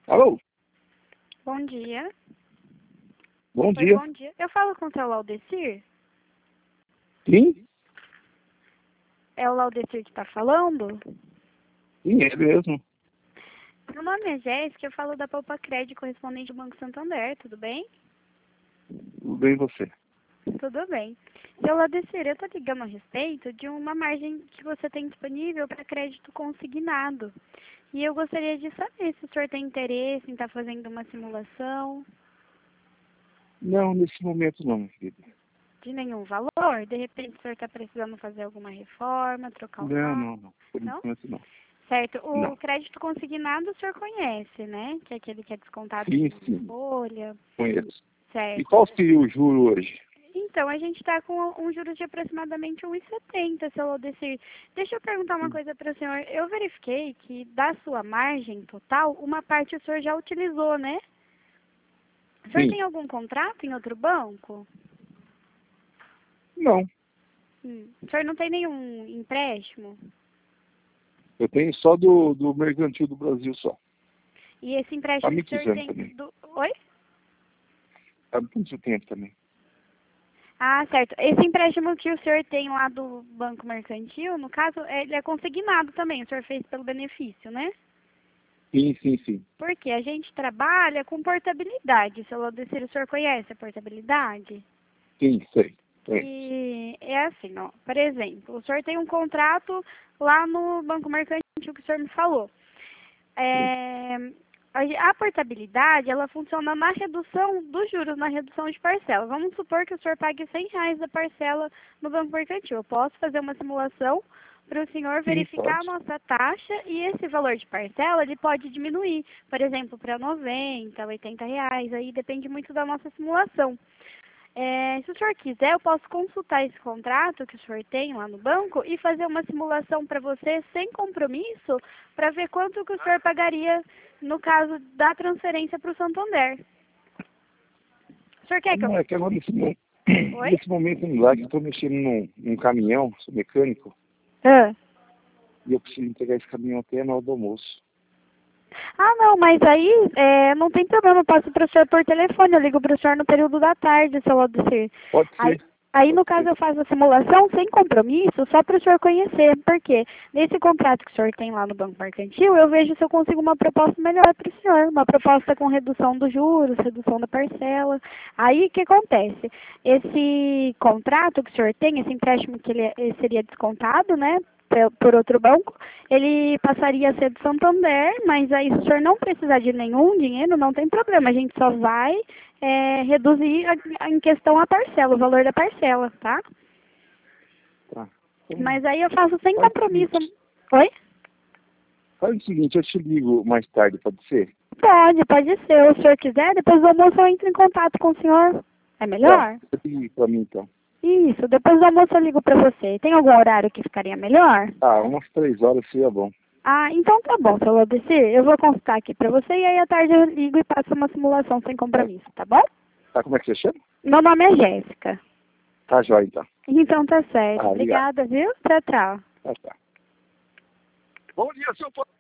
Alô? Bom dia. Bom Oi, dia. bom dia. Eu falo com o seu Laudecir? Sim? É o Laudecir que está falando? Sim, é mesmo. Meu nome é Jéssica, eu falo da Poupa Crédito, correspondente do Banco Santander, tudo bem? Tudo bem, e você? Tudo bem. Seu Laudecir, eu estou ligando a respeito de uma margem que você tem disponível para crédito consignado. E eu gostaria de saber se o senhor tem interesse em estar fazendo uma simulação Não, nesse momento não, minha querida. de nenhum valor. De repente o senhor está precisando fazer alguma reforma, trocar o Não, carro. não, não. Por Não? enquanto não. Certo. O Não. crédito consignado o senhor conhece, né? Que é aquele que é descontado Sim, em sim. folha. Conheço. E Certo. qual seria o juro hoje? Então, a gente está com um juros de aproximadamente 1,70, seu Laudecir. Deixa eu perguntar uma coisa para o senhor. Eu verifiquei que da sua margem total, uma parte o senhor já utilizou, né? O senhor Sim. tem algum contrato em outro banco? Não. O senhor não tem nenhum empréstimo? Eu tenho só do Mercantil do Brasil só. E esse Há empréstimo que o muitos senhor anos tem também. Oi? Há muito tempo também. Ah, certo. Esse empréstimo que o senhor tem lá do Banco Mercantil, no caso, ele é consignado também. O senhor fez pelo benefício, né? Sim, sim, sim. Porque a gente trabalha com portabilidade. Seu Laudecir, o senhor conhece a portabilidade? Sim, sei. Conheço. E é assim, ó. Por exemplo, o senhor tem um contrato lá no Banco Mercantil que o senhor me falou. Sim. A portabilidade, ela funciona na redução dos juros, na redução de parcela. Vamos supor que o senhor pague R$ 100 da parcela no Banco Mercantil. Eu posso fazer uma simulação para o senhor Sim, verificar a pode. nossa taxa e esse valor de parcela, ele pode diminuir, por exemplo, para R$ 90, R$ 80, aí depende muito da nossa simulação. Se o senhor quiser, eu posso consultar esse contrato que o senhor tem lá no banco e fazer uma simulação para você sem compromisso para ver quanto que o senhor pagaria no caso da transferência para o Santander. O senhor quer que eu... Não, é que agora Oi? nesse momento não dá, que eu estou mexendo num caminhão, sou mecânico, Ah. e eu preciso entregar esse caminhão até na hora do almoço. Ah, não, mas aí não tem problema, eu passo para o senhor por telefone, eu ligo para o senhor no período da tarde, seu Laudecir. Pode Aí, ser. aí, no Pode caso, ser. eu faço a simulação sem compromisso, só para o senhor conhecer, porque nesse contrato que o senhor tem lá no Banco Mercantil, eu vejo se eu consigo uma proposta melhor para o senhor, uma proposta com redução dos juros, redução da parcela. Aí, o que acontece? Esse contrato que o senhor tem, esse empréstimo que ele seria descontado, né, por outro banco, ele passaria a ser do Santander, mas aí se o senhor não precisar de nenhum dinheiro, não tem problema, a gente só vai reduzir em questão a parcela, o valor da parcela, tá? Tá. Então, Mas aí eu faço sem faz o compromisso. seguinte, Oi? eu te ligo mais tarde, pode ser? Pode ser. Se o senhor quiser, depois do almoço eu entro em contato com o senhor. É Tá, melhor? você liga pra mim então. Isso, depois do almoço eu ligo pra você. Tem algum horário que ficaria melhor? Ah, umas 3 horas seria bom. Ah, então tá bom, seu Laudecir. Eu vou consultar aqui pra você e aí à tarde eu ligo e passo uma simulação sem Tá, compromisso, tá bom? tá, como é que você chama? Meu nome é Jéssica. Tá, jóia então. Então tá certo. Ah, obrigado. Obrigada, viu? Tchau, tchau. Tá, tá. Bom dia, seu